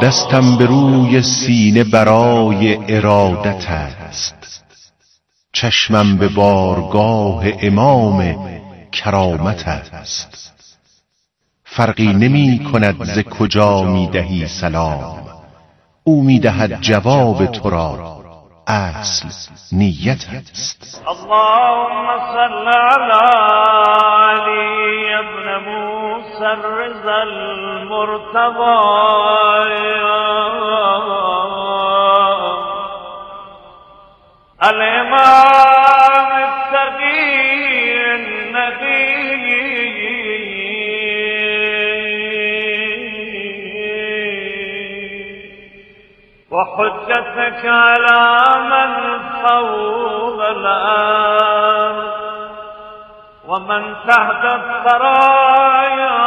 دستم به روی سینه برای ارادت است، چشمم به بارگاه امام کرامت است. فرقی نمی کند ز کجا می دهی سلام، او می دهد جواب تو را، اصل نیت است. اللهم صل علی علی ابن موسی الرضا المرتضی الامام التقی النبی وحجتك على من فوق الأرض ومن تحت الثرايا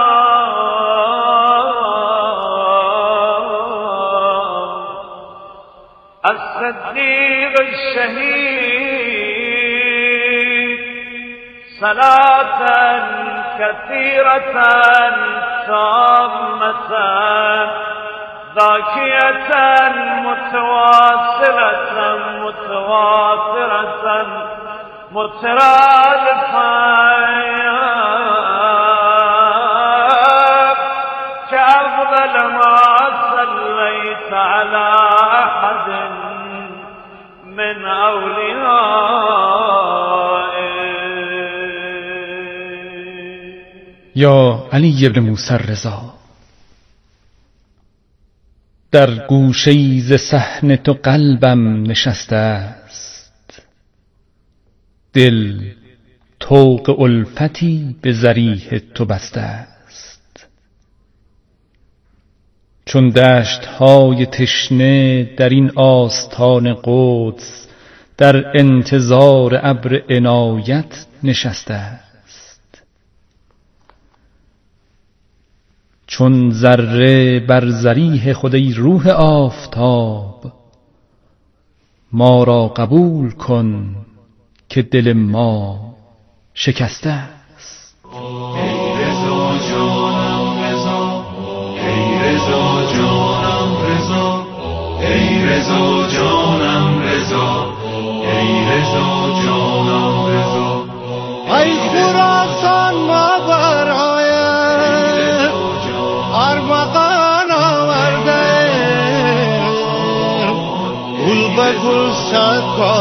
الصديق الشهيد صلاة كثيرة تامة ذاكية متواصلة متواترة مترادفة كأفضل ما صليت على أحد من أوليائه. یا علی ابن موسی الرضا، در گوشه‌ای ز صحن تو قلبم نشسته است، دل طوق الفتی به ضریح تو بسته است. چون دشت‌های تشنه در این آستان قدس، در انتظار ابر عنایت نشسته است. چون ذره بر ذریح خود ای روح آفتاب، ما را قبول کن که دل ما شکسته است. ای رضا جانم رضا، ای رضا جانم رضا، ای رضا جانم رضا، ای رضا جانم رضا. ای خراسان ما برای ارمغان آورده، گل به گل صد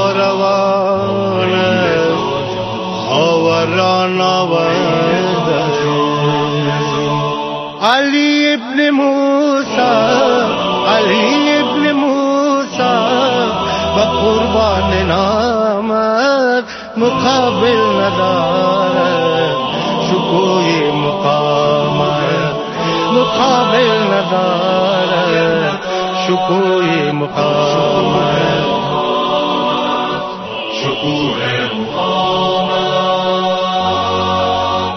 کاروانه خاوران آورده. علی ابن موسی، علی ابن موسی به قربان نامت مقابل ندارد، شکوی مقامت مقابل ندارد، شکوی مقامت شکوه مقامت.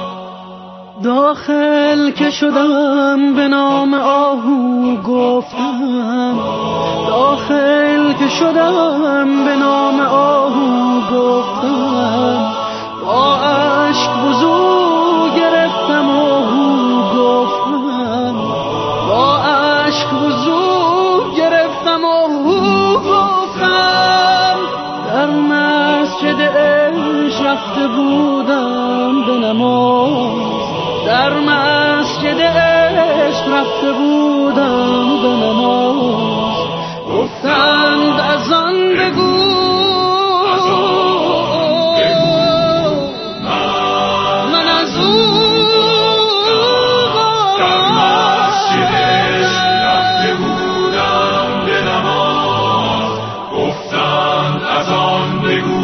داخل که شدم به نام آهو گفتم، داخل که شدم به نام آهو گفتم، با عشق بزرگ گرفتم آهو گفتم، با عشق بزرگ گرفتم آهو گفتم. در مسجد عشق رفته بودم به نماز، در مسجد عشق رفته بودم به نماز، گفتند از آن بگو من از او در مسجد عشق رفته بودم به نماز، گفتند از آن بگو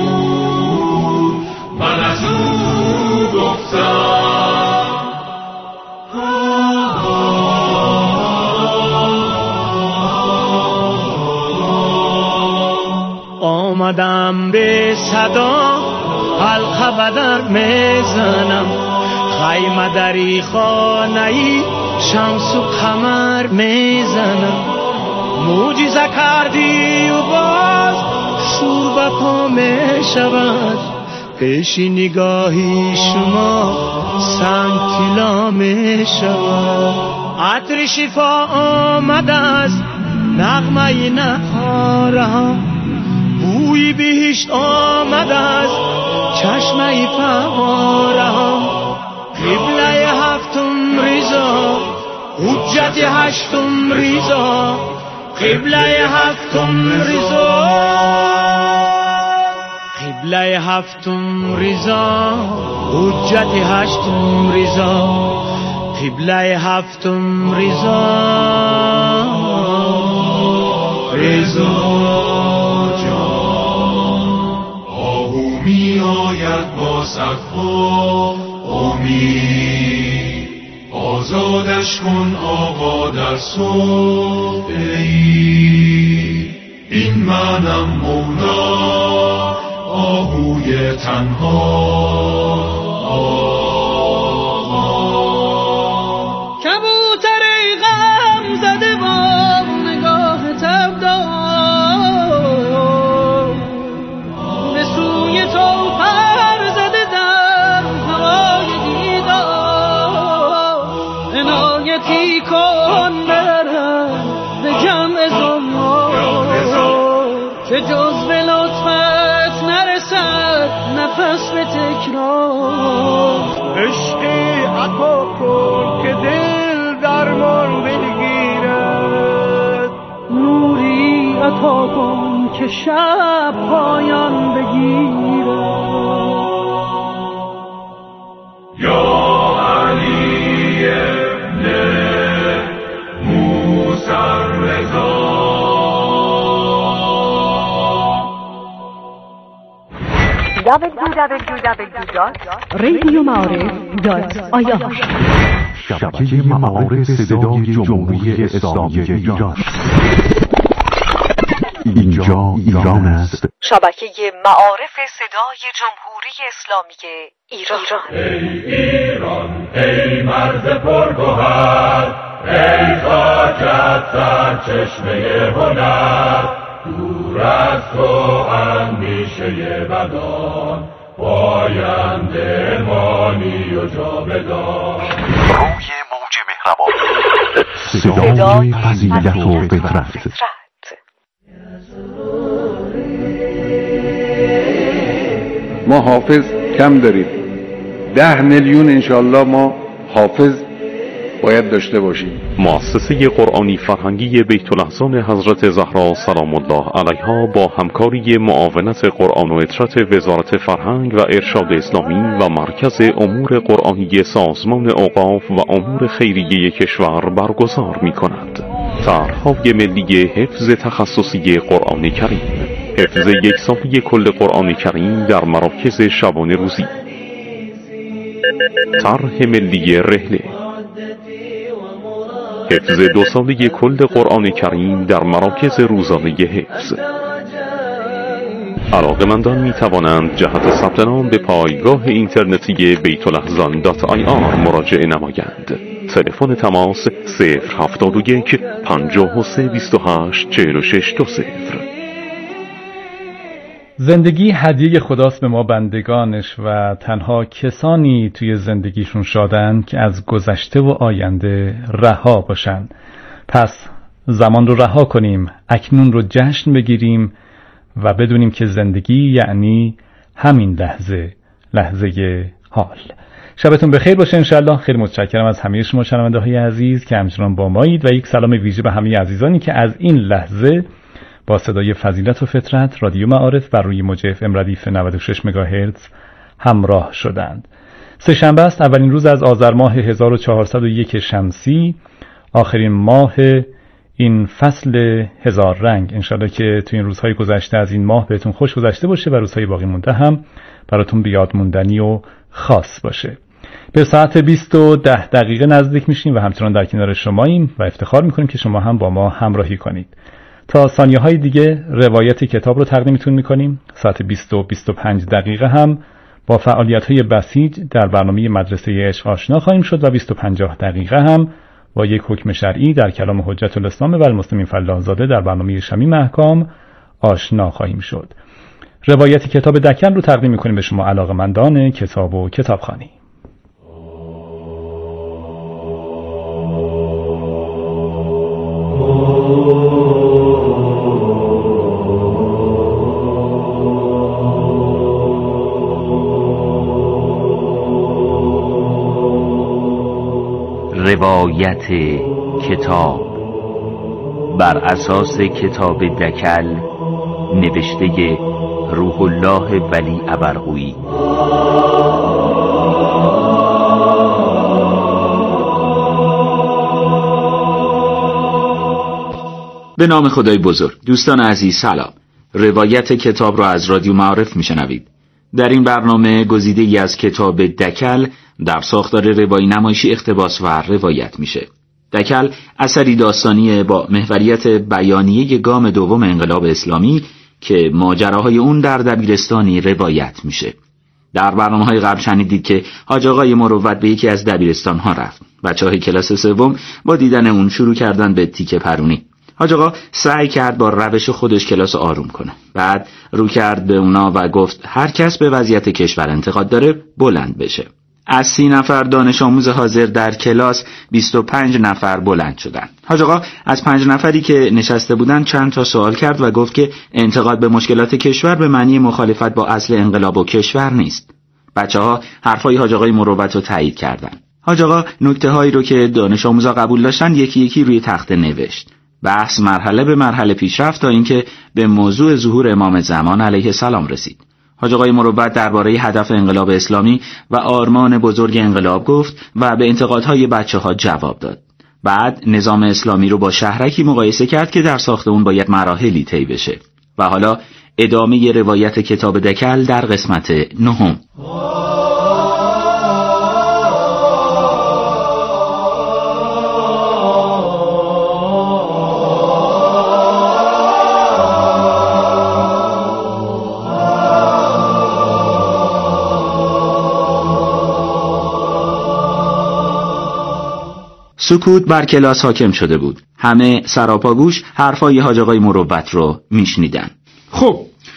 من از او گفتم. آمدم به صدا حلقه بدر میزنم، خیمه دری خانه‌ای شمس و قمر میزنم. معجزه کردی و باز شور به پا میشود، پیش نگاهی شما سنگ طلا میشود. عطر شفا آمد از نغمه نهاره ها، بوی بهشت آمد از چشمه فواره ها. قبله هفتم رضا، حجت هشتم رضا، قبله هفتم رضا، قبله هفتم رضا، حجت هشتم رضا، قبله هفتم رضا، رضا جان. آهو می آید با صفا امید، آزادش کن آقا در صبح عید. این منم مولا آهوی تنها آقا. کبوتر ای غم زده با نگاه تبدار، به سوی تو پر زده در هوای دیدار. عنایتی کن برم به جمع زمار، که جز به لطفت نرسد نفس به تکرار. عشقی عطا کن که دل درمان بگیرد، نوری عطا کن که شب پایان بگیرد. یا علی ابن موسی الرضا. www.radioma'arif.ir شبکه معارف صدای جمهوری اسلامی ایران. اینجا ایران است. شبکه معارف صدای جمهوری اسلامی ایران. ای ایران ای مرز پرگوهر، ای خاکت سرچشمه هنر. دور از تو اندیشه بدان، پاینده مانی و جاودان. روی موج مهربان، صدای فضیلت و فطرت. ما حافظ کم داریم، 10 میلیون انشالله ما حافظ باید داشته باشیم. مؤسسه قرآنی فرهنگی بیت الاحسان حضرت زهرا سلام الله علیها با همکاری معاونت قرآن و اطرات وزارت فرهنگ و ارشاد اسلامی و مرکز امور قرآنی سازمان اوقاف و امور خیریه کشور برگزار می‌کند. طرح‌های ملی حفظ تخصصی قرآن کریم، حفظ یک ساله کل قرآن کریم در مراکز شبانه روزی، طرح ملی رحله، حفظ 2 ساله کل قرآن کریم در مراکز روزانه حفظ. علاقه‌مندان می توانند جهت ثبت نام به پایگاه اینترنتی بیت‌الاحزان.ir مراجعه نمایند. تلفن تماس 071 53 28 46 20. زندگی هدیه خداست به ما بندگانش و تنها کسانی توی زندگیشون شادن که از گذشته و آینده رها باشن. پس زمان رو رها کنیم، اکنون رو جشن بگیریم و بدونیم که زندگی یعنی همین لحظه حال. شبتون بخیر باشه انشالله. خیلی متشکرم از همه شما شنونده های عزیز که همچنان با مایید و یک سلام ویژه به همه عزیزانی که از این لحظه با صدای فضیلت و فطرت رادیو معارف بر روی موج FM ردیف 96 مگاهرتز همراه شدند. سه‌شنبه است، اولین روز از آذر ماه 1401 شمسی، آخرین ماه این فصل هزار رنگ. انشالله که تو این روزهای گذشته از این ماه بهتون خوش گذشته باشه و روزهای باقی مونده هم براتون بیاد موندنی و خاص باشه. به ساعت 20:10 نزدیک میشیم و همچنان در کنار شماییم و افتخار میکنیم که شما هم با ما همراهی کنید. تا ثانیه های دیگه روایت کتاب رو تقدیمتون میکنیم. ساعت 20:25 هم با فعالیت های بسیج در برنامه مدرسه عشق آشنا خواهیم شد و 20:50 هم با یک حکم شرعی در کلام حجت الاسلام و المسلمین فلاح زاده در برنامه شمیم احکام آشنا خواهیم شد. روایت کتاب دکن رو تقدیم میکنیم به شما علاقه‌مندان کتاب و کتابخوانی. روایت کتاب بر اساس کتاب دکل نوشته روح الله ولی ابرقویی. به نام خدای بزرگ. دوستان عزیز سلام. روایت کتاب را از رادیو معارف میشنوید. در این برنامه گزیده‌ای از کتاب دکل در ساختار روایی نمایشی اقتباس و روایت میشه. دکل اثری داستانی با محوریت بیانیه گام دوم انقلاب اسلامی که ماجراهای اون در دبیرستانی روایت میشه. در برنامه‌های قبل شنیدید که حاج آقای مروت به یکی از دبیرستان‌ها رفت. بچه‌های کلاس سوم با دیدن اون شروع کردن به تیکه پرونی. حاج آقا سعی کرد با روش خودش کلاس آروم کنه. بعد رو کرد به اونا و گفت هر کس به وضعیت کشور انتقاد داره بلند بشه. از 30 نفر دانش آموز حاضر در کلاس 25 نفر بلند شدن. حاج آقا از 5 نفری که نشسته بودن چند تا سوال کرد و گفت که انتقاد به مشکلات کشور به معنی مخالفت با اصل انقلاب و کشور نیست. بچه‌ها حرفای حاج آقای مروت رو تایید کردن. حاج آقا نکته‌هایی رو که دانش آموزا قبول داشتن یکی یکی روی تخته نوشت. بحث مرحله به مرحله پیش رفت تا اینکه به موضوع ظهور امام زمان علیه السلام رسید. حاج آقای مروت درباره هدف انقلاب اسلامی و آرمان بزرگ انقلاب گفت و به انتقادهای بچه‌ها جواب داد. بعد نظام اسلامی رو با شهرکی مقایسه کرد که در ساخت اون باید مراحلی طی بشه. و حالا ادامه روایت کتاب دکل در قسمت 9. سکوت بر کلاس حاکم شده بود. همه سراپاگوش حرفای حاج آقای مروت رو میشنیدن. خب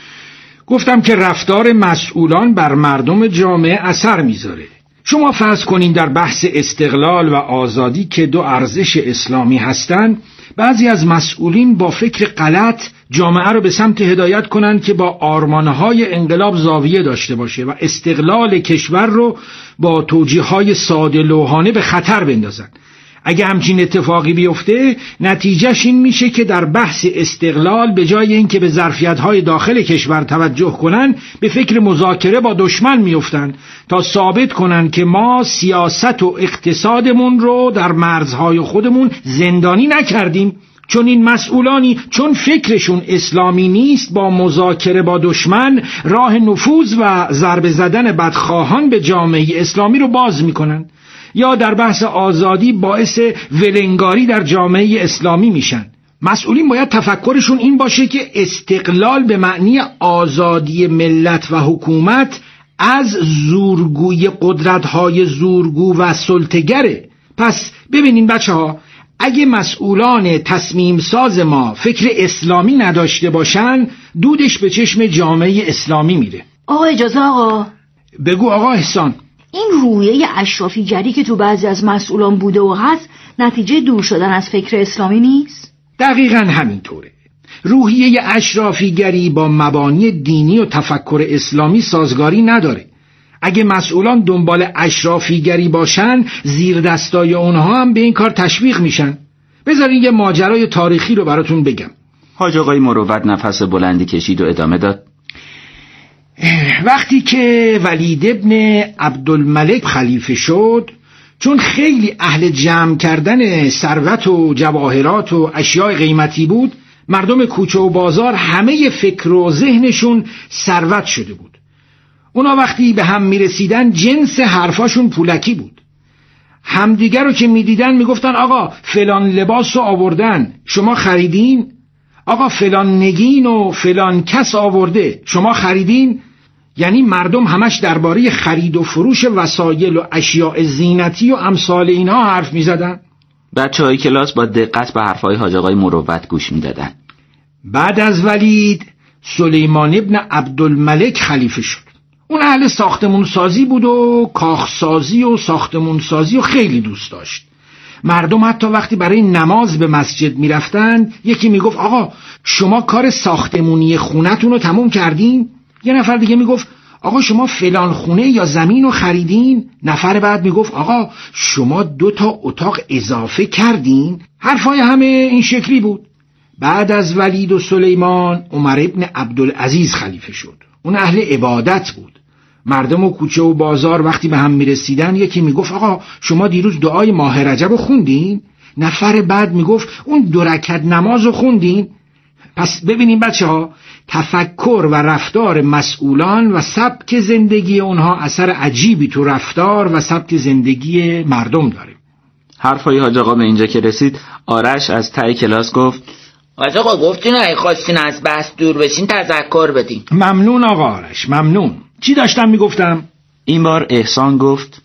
گفتم که رفتار مسئولان بر مردم جامعه اثر میذاره. شما فرض کنین در بحث استقلال و آزادی که 2 ارزش اسلامی هستن، بعضی از مسئولین با فکر غلط جامعه رو به سمت هدایت کنن که با آرمانهای انقلاب زاویه داشته باشه و استقلال کشور رو با توجیه‌های ساده لوحانه به خطر بندازن. اگه همچین اتفاقی بیفته نتیجهش این میشه که در بحث استقلال به جای اینکه به ظرفیت‌های داخل کشور توجه کنن به فکر مذاکره با دشمن میفتن تا ثابت کنن که ما سیاست و اقتصادمون رو در مرزهای خودمون زندانی نکردیم. چون این مسئولانی چون فکرشون اسلامی نیست با مذاکره با دشمن راه نفوذ و ضربه زدن بدخواهان به جامعه اسلامی رو باز میکنن، یا در بحث آزادی باعث ولنگاری در جامعه اسلامی میشن. مسئولین باید تفکرشون این باشه که استقلال به معنی آزادی ملت و حکومت از زورگوی قدرت‌های زورگو و سلطه‌گره. پس ببینین بچه‌ها، اگه مسئولان تصمیم ساز ما فکر اسلامی نداشته باشن دودش به چشم جامعه اسلامی میره. آقا اجازه آقا. بگو آقا احسان. این روحیه اشرافیگری که تو بعضی از مسئولان بوده و هست نتیجه دور شدن از فکر اسلامی نیست؟ دقیقاً همینطوره. روحیه اشرافیگری با مبانی دینی و تفکر اسلامی سازگاری نداره. اگه مسئولان دنبال اشرافیگری باشن زیر دستای اونها هم به این کار تشویق میشن. بذارین یه ماجرای تاریخی رو براتون بگم. حاج آقای مروت نفس بلندی کشید و ادامه داد. وقتی که ولید ابن عبدالملک خلیفه شد، چون خیلی اهل جمع کردن ثروت و جواهرات و اشیاء قیمتی بود، مردم کوچه و بازار همه فکر و ذهنشون ثروت شده بود. اونا وقتی به هم میرسیدن جنس حرفاشون پولکی بود. همدیگر رو که میدیدن میگفتن آقا فلان لباس رو آوردن شما خریدین؟ آقا فلان نگین و فلان کس آورده شما خریدین؟ یعنی مردم همش درباره خرید و فروش وسایل و اشیاء زینتی و امثال اینها حرف میزدن. بچه‌های کلاس با دقت به حرفای حاج آقای مروت گوش میدادن. بعد از ولید سلیمان ابن عبدالملک خلیفه شد. اون اهل ساختمون سازی بود و کاخ سازی و ساختمون سازی و خیلی دوست داشت. مردم حتی وقتی برای نماز به مسجد میرفتن یکی میگفت آقا شما کار ساختمونی خونتون رو تموم کردین؟ یه نفر دیگه میگفت آقا شما فلان خونه یا زمین رو خریدین؟ نفر بعد میگفت آقا شما 2 اتاق اضافه کردین؟ حرفای همه این شکلی بود. بعد از ولید و سلیمان عمر ابن عبدالعزیز خلیفه شد. اون اهل عبادت بود. مردم و کوچه و بازار وقتی به هم میرسیدن یکی میگفت آقا شما دیروز دعای ماه رجب رو خوندین؟ نفر بعد میگفت اون 2 رکعت نماز رو خوندین؟ پس ببینیم بچه ها، تفکر و رفتار مسئولان و سبک زندگی اونها اثر عجیبی تو رفتار و سبک زندگی مردم داره. حرفای حاج آقا به اینجا که رسید، آرش از ته کلاس گفت حاج آقا گفتین اگه خواستین از بحث دور بشین تذکر بدین. ممنون آقا آرش، ممنون. چی داشتم میگفتم؟ این بار احسان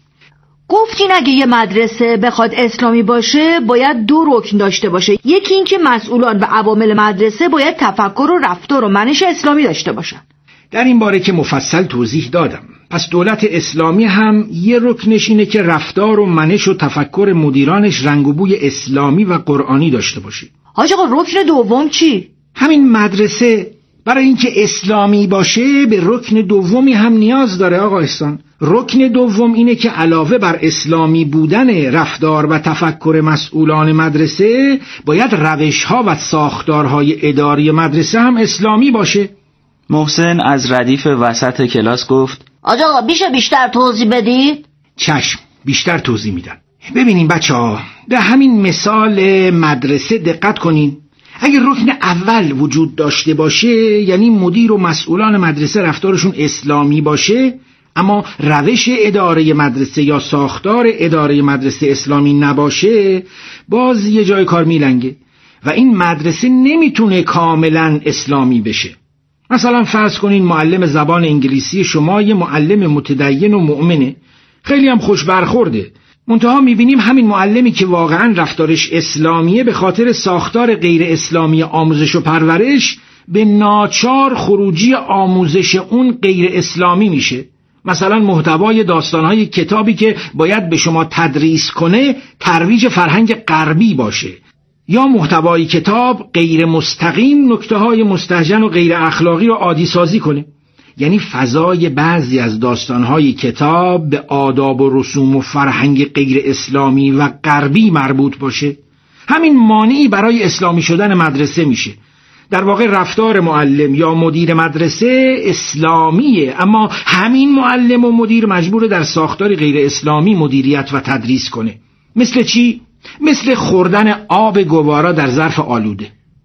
گفتین اگه یه مدرسه بخواد اسلامی باشه باید 2 رکن داشته باشه. یکی این که مسئولان و عوامل مدرسه باید تفکر و رفتار و منش اسلامی داشته باشن. در این باره که مفصل توضیح دادم. پس دولت اسلامی هم یه رکنش اینه که رفتار و منش و تفکر مدیرانش رنگ و بوی اسلامی و قرآنی داشته باشه. حاج آقا رکن دوم چی؟ همین مدرسه برای اینکه اسلامی باشه به رکن دومی هم نیاز داره آقا احسان. رکن دوم اینه که علاوه بر اسلامی بودن رفتار و تفکر مسئولان مدرسه باید روش‌ها و ساختارهای اداری مدرسه هم اسلامی باشه. محسن از ردیف وسط کلاس گفت آقا میشه بیشتر توضیح بدید؟ چشم، بیشتر توضیح میدم. ببینین بچه‌ها، به همین مثال مدرسه دقت کنین. اگه رکن اول وجود داشته باشه، یعنی مدیر و مسئولان مدرسه رفتارشون اسلامی باشه، اما روش اداره مدرسه یا ساختار اداره مدرسه اسلامی نباشه، باز یه جای کار میلنگه و این مدرسه نمیتونه کاملا اسلامی بشه. مثلا فرض کنین معلم زبان انگلیسی شما یه معلم متدین و مؤمنه، خیلی هم خوش برخورده، منتها میبینیم همین معلمی که واقعا رفتارش اسلامیه به خاطر ساختار غیر اسلامی آموزش و پرورش به ناچار خروجی آموزش اون غیر اسلامی میشه. مثلا محتوای داستانهای کتابی که باید به شما تدریس کنه ترویج فرهنگ غربی باشه، یا محتوای کتاب غیر مستقیم نکته‌های مستهجن و غیر اخلاقی رو عادی سازی کنه. یعنی فضای بعضی از داستانهای کتاب به آداب و رسوم و فرهنگ غیر اسلامی و غربی مربوط باشه. همین مانعی برای اسلامی شدن مدرسه میشه. در واقع رفتار معلم یا مدیر مدرسه اسلامیه، اما همین معلم و مدیر مجبور در ساختار غیر اسلامی مدیریت و تدریس کنه. مثل چی؟ مثل خوردن آب گوارا در ظرف آلوده.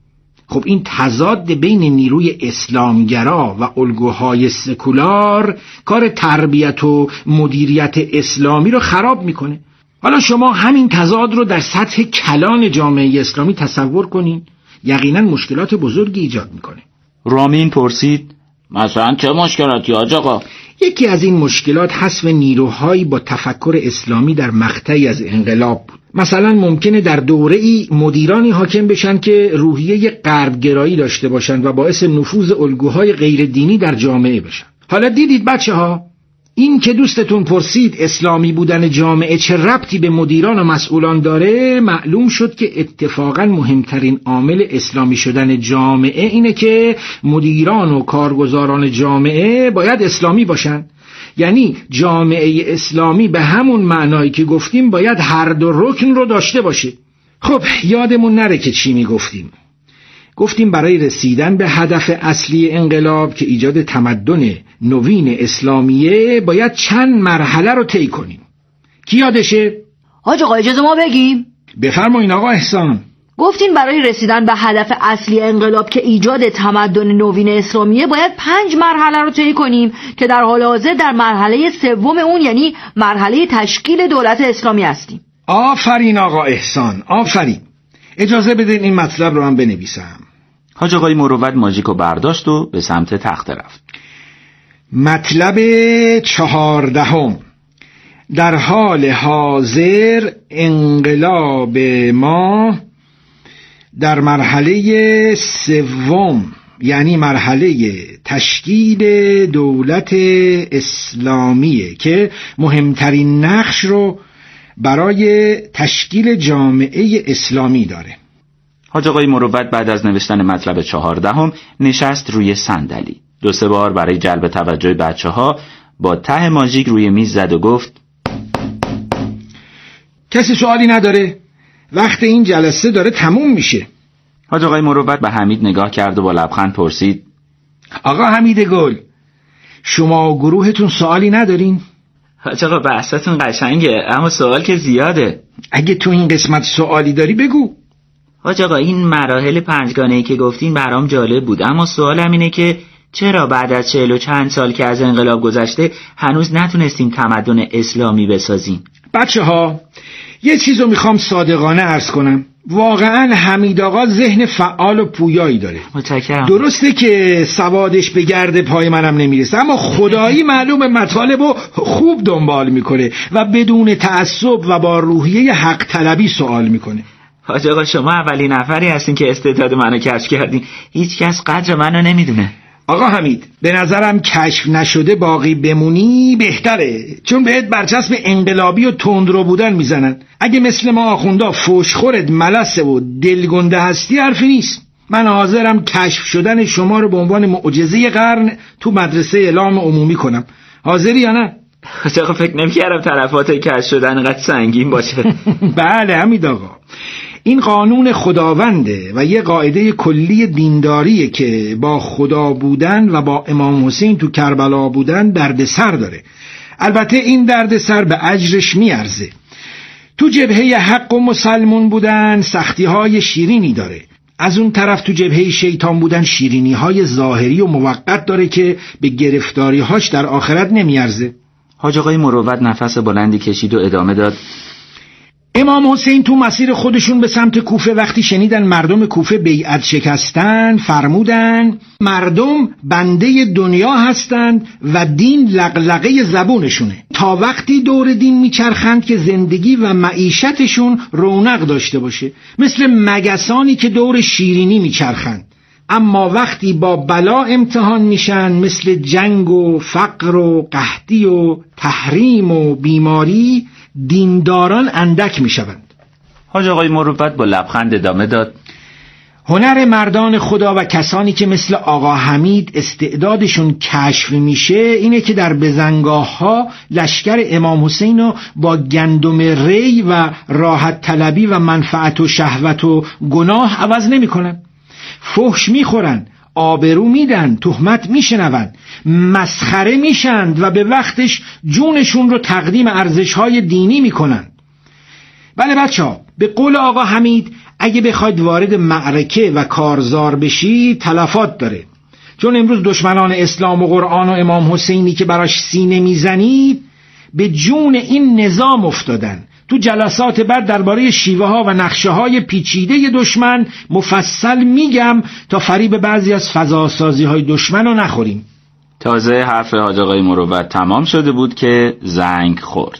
خب این تضاد بین نیروی اسلامگرا و الگوهای سکولار کار تربیت و مدیریت اسلامی رو خراب میکنه. حالا شما همین تضاد رو در سطح کلان جامعه اسلامی تصور کنین، یقینا مشکلات بزرگی ایجاد میکنه. رامین پرسید مثلا چه مشکلاتی حاج آقا؟ یکی از این مشکلات حذف نیروهایی با تفکر اسلامی در مقطعی از انقلاب بود. مثلا ممکنه در دوره‌ای مدیرانی حاکم بشن که روحیه غربگرایی داشته باشن و باعث نفوذ الگوهای غیر دینی در جامعه بشن. حالا دیدید بچه‌ها، این که دوستتون پرسید اسلامی بودن جامعه چه ربطی به مدیران و مسئولان داره، معلوم شد که اتفاقا مهمترین عامل اسلامی شدن جامعه اینه که مدیران و کارگزاران جامعه باید اسلامی باشن. یعنی جامعه اسلامی به همون معنایی که گفتیم باید هر 2 رکن رو داشته باشه. خب یادمون نره که چی گفتیم برای رسیدن به هدف اصلی انقلاب که ایجاد تمدن نوین اسلامیه باید چند مرحله رو طی کنیم. کی یادشه؟ حاج آقا اجازه ما بگیم؟ بفرمایین آقا احسان. گفتین برای رسیدن به هدف اصلی انقلاب که ایجاد تمدن نوین اسلامیه باید 5 مرحله رو طی کنیم که در حال حاضر در مرحله 3 اون یعنی مرحله تشکیل دولت اسلامی هستیم. آفرین آقا احسان، آفرین. اجازه بدین این مطلب رو هم بنویسم. حاج آقای مروت ماژیکو برداشت و به سمت تخته رفت. مطلب 14: در حال حاضر انقلاب ما در مرحله 3 یعنی مرحله تشکیل دولت اسلامیه که مهمترین نقش رو برای تشکیل جامعه اسلامی داره. حاج آقای مروت بعد از نوشتن مطلب 14 نشست روی صندلی. 2-3 بار برای جلب توجه بچه‌ها با ته ماژیک روی میز زد و گفت کسی سوالی نداره؟ وقت این جلسه داره تموم میشه. حاج آقای مروت به حمید نگاه کرد و با لبخند پرسید آقا حمید گل، شما و گروهتون سوالی ندارین؟ حاج آقا بحثتون قشنگه اما سوال که زیاده. اگه تو این قسمت سوالی داری بگو. حاج آقا این مراحل 5گانه‌ای که گفتین برام جالب بود، اما سوالم اینه که چرا بعد از 40 و چند سال که از انقلاب گذشته هنوز نتونستیم تمدن اسلامی بسازیم؟ بچه‌ها یه چیزو میخوام صادقانه عرض کنم، واقعا حمید آقا ذهن فعال و پویایی داره. متشکرم. درسته که سوادش به گرد پای منم نمیرسه، اما خدایی معلوم مطالبو خوب دنبال میکنه و بدون تعصب و با روحیه حق طلبی سوال میکنه. حاج آقا شما اولین نفری هستین که استعداد منو کشف کردین، هیچ کس قدر منو نمیدونه. آقا حمید به نظرم کشف نشده باقی بمونی بهتره، چون بهت برچسب انقلابی و تندرو بودن میزنن. اگه مثل ما آخوندا فوشخورت ملسه و دلگنده هستی حرفی نیست. من حاضرم کشف شدن شما رو به عنوان معجزه قرن تو مدرسه اعلام عمومی کنم. حاضری یا نه؟ حاج آقا فکر نمی‌کردم طرفات کشف شدن قد سنگین باشه. بله حمید آقا، این قانون خداونده و یه قاعده کلی دینداریه که با خدا بودن و با امام حسین تو کربلا بودن دردسر داره. البته این دردسر به اجرش میارزه. تو جبهه حق و مسلمون بودن سختی‌های شیرینی داره، از اون طرف تو جبهه شیطان بودن شیرینی‌های ظاهری و موقت داره که به گرفتاری‌هاش در آخرت نمیارزه. حاج آقای مروت نفس بلندی کشید و ادامه داد امام حسین تو مسیر خودشون به سمت کوفه وقتی شنیدن مردم کوفه بیعت شکستن فرمودن مردم بنده دنیا هستند و دین لقلقه زبونشونه، تا وقتی دور دین میچرخند که زندگی و معیشتشون رونق داشته باشه، مثل مگسانی که دور شیرینی میچرخند. اما وقتی با بلا امتحان میشن مثل جنگ و فقر و قحطی و تحریم و بیماری، دینداران اندک میشوند. حاج آقای مروت با لبخند ادامه داد هنر مردان خدا و کسانی که مثل آقا حمید استعدادشون کشف میشه اینه که در بزنگاه ها لشکر امام حسین رو با گندم ری و راحت طلبی و منفعت و شهوت و گناه عوض نمی کنن. فحش میخورن، آبرو میدن، تهمت میشنون، مسخره میشند و به وقتش جونشون رو تقدیم ارزش‌های دینی میکنن. بله بچه‌ها، به قول آقا حمید اگه بخواید وارد معرکه و کارزار بشی تلفات داره، چون امروز دشمنان اسلام و قرآن و امام حسینی که براش سینه میزنید به جون این نظام افتادن. تو جلسات بعد درباره شیوه ها و نقشه های پیچیده دشمن مفصل میگم تا فریب بعضی از فضاسازی های دشمن رو نخوریم. تازه حرف حاج آقای مروت تمام شده بود که زنگ خورد.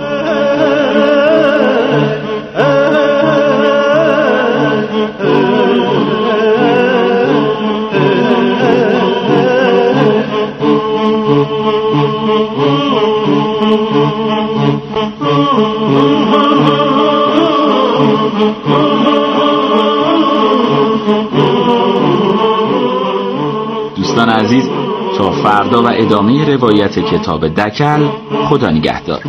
دوستان عزیز، تا فردا و ادامه روایت کتاب دکل، خدا نگهدار.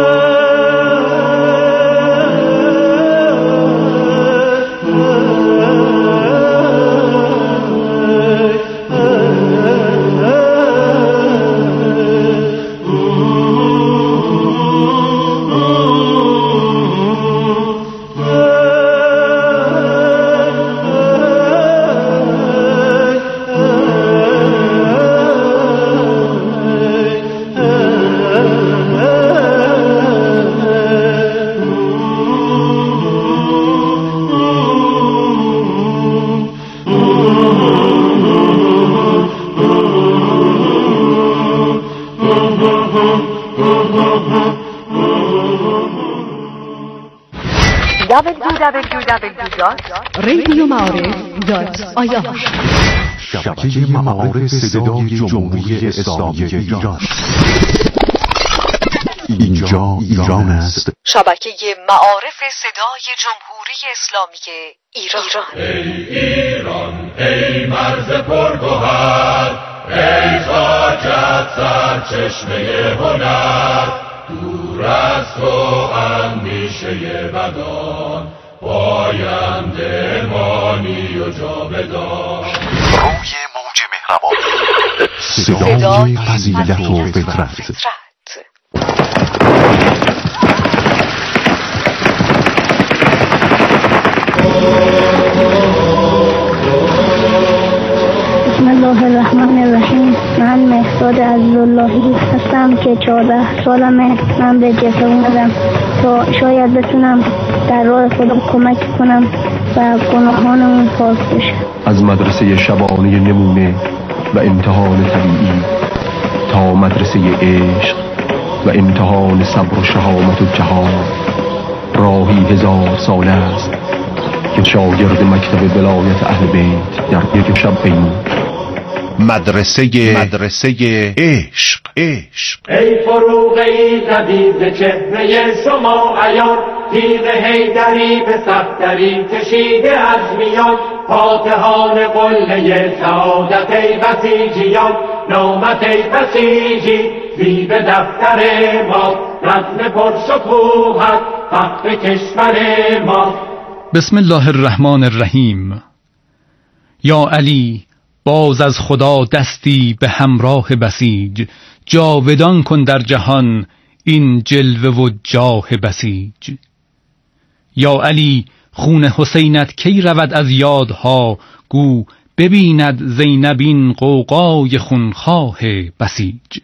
www.radiomعارف.ir شبکه معارف صدای جمهوری اسلامی ایران. اینجا ایران است. شبکه معارف صدای جمهوری اسلامی ایران. ای ایران ای مرز پرگوهر، ای خاکت سرچشمه هنر، دور از تو اندیشه بدان، پاینده مانی و جاودان. روی موج مهربان، صدای فضیلت و فطرت. بسم الله الرحمن الرحیم. من مهداد عزیزاللهی هستم که 14 سالمه. من به جبهه اومدم تا شاید بتونم در راه خدا کمک کنم و گناهانمون پاک بشه. از مدرسه شبانه نمونه و امتحان طبیعی تا مدرسه عشق و امتحان صبر و شهامت و جهاد، راهی 1000 ساله است که شاگرد مکتب ولایت اهل بیت در یک شب پیمود. مدرسه عشق. ای فروغی زدید چهره شما عیان، تیغ حیدری به صفدری کشیده از میان، فاتحان قله سعادت ای بسیجیان، نامت ای بسیجی زیب دفتر ما، رسم پرشکوهت فخر کشور ما. بسم الله الرحمن الرحیم. یا علی باز از خدا دستی به همراه بسیج، جاودان کن در جهان این جلوه و جاه بسیج. یا علی خون حسینت کی رود از یادها، گو ببیند زینب این غوغای خونخواه بسیج.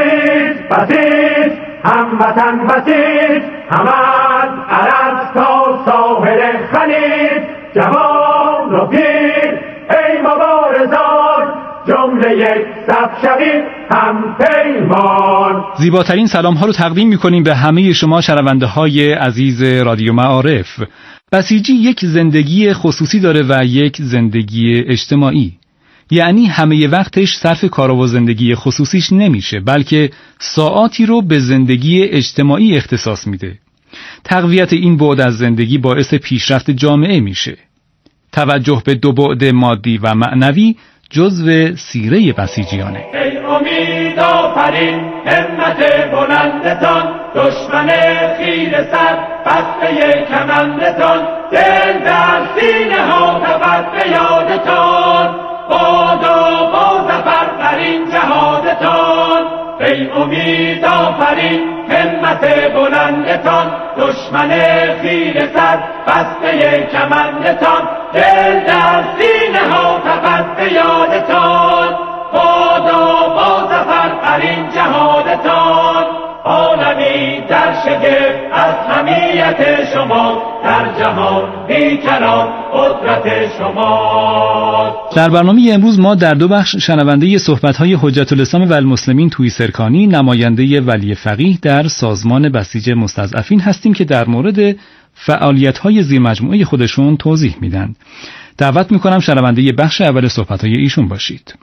بسیج هموطن بسیج، هم از عرض تا ساحل خلیج، جوان و پیر ای مبارزان، جمله یک صف شوید هم پیمان. زیباترین سلام ها رو تقدیم می‌کنیم به همه شما شنونده های عزیز رادیو معارف. بسیجی یک زندگی خصوصی داره و یک زندگی اجتماعی، یعنی همه وقتش صرف کار و زندگی خصوصیش نمیشه، بلکه ساعاتی رو به زندگی اجتماعی اختصاص میده. تقویت این بعد از زندگی باعث پیشرفت جامعه میشه. توجه به دو بعد مادی و معنوی جزو سیره بسیجیانه. ای امید آفرین همت بلندتان، دشمن خیره سر بسته کمندتان، دل در سینه ها تبد به یادتان، بادا با زفر بر این جهادتان. ای امید آفرین همت بلندتان، دشمن خیره سر بسته کمندتان، دل در سینه ها تبد به یادتان، بادا با زفر بر این جهادتان. عالمی در شگفت از حمیت شما، در جهان بیکران قدرت شما. در برنامه امروز ما در دو بخش شنونده صحبت‌های حجت الاسلام و المسلمین توی سرکانی، نماینده ولی فقیه در سازمان بسیج مستضعفین هستیم که در مورد فعالیت‌های زیرمجموعه خودشون توضیح میدن. دعوت میکنم شنونده بخش اول صحبت‌های ایشون باشید.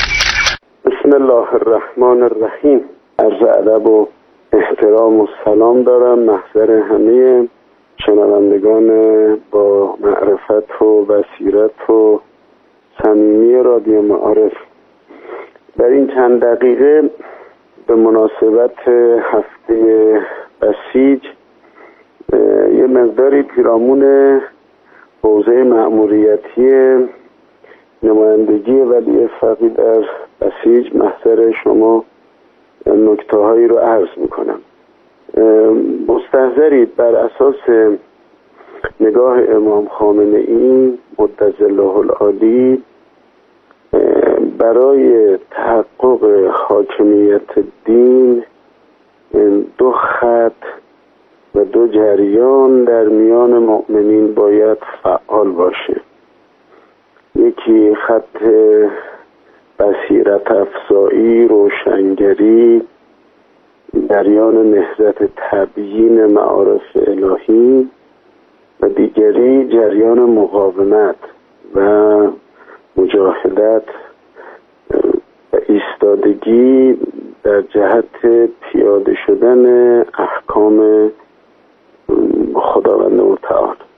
بسم الله الرحمن الرحیم. عرض ادب و احترام و سلام دارم محضر همه شنوندگان با معرفت و بصیرت و صمیمی رادیو معارف. در این چند دقیقه به مناسبت هفته بسیج یه مقداری پیرامون حوزه مأموریتی نمایندگی ولی فقیه در بسیج محضر شما نکته‌هایی رو عرض میکنم. مستحضرید بر اساس نگاه امام خامنه‌ای مدظله العالی برای تحقق حاکمیت دین دو خط و دو جریان در میان مؤمنین باید فعال باشه. یکی خط بصیرت افزایی، روشنگری، جریان نهضت تبیین معارف الهی، و دیگری جریان مقاومت و مجاهدت و ایستادگی در جهت پیاده شدن احکام خداوند متعال.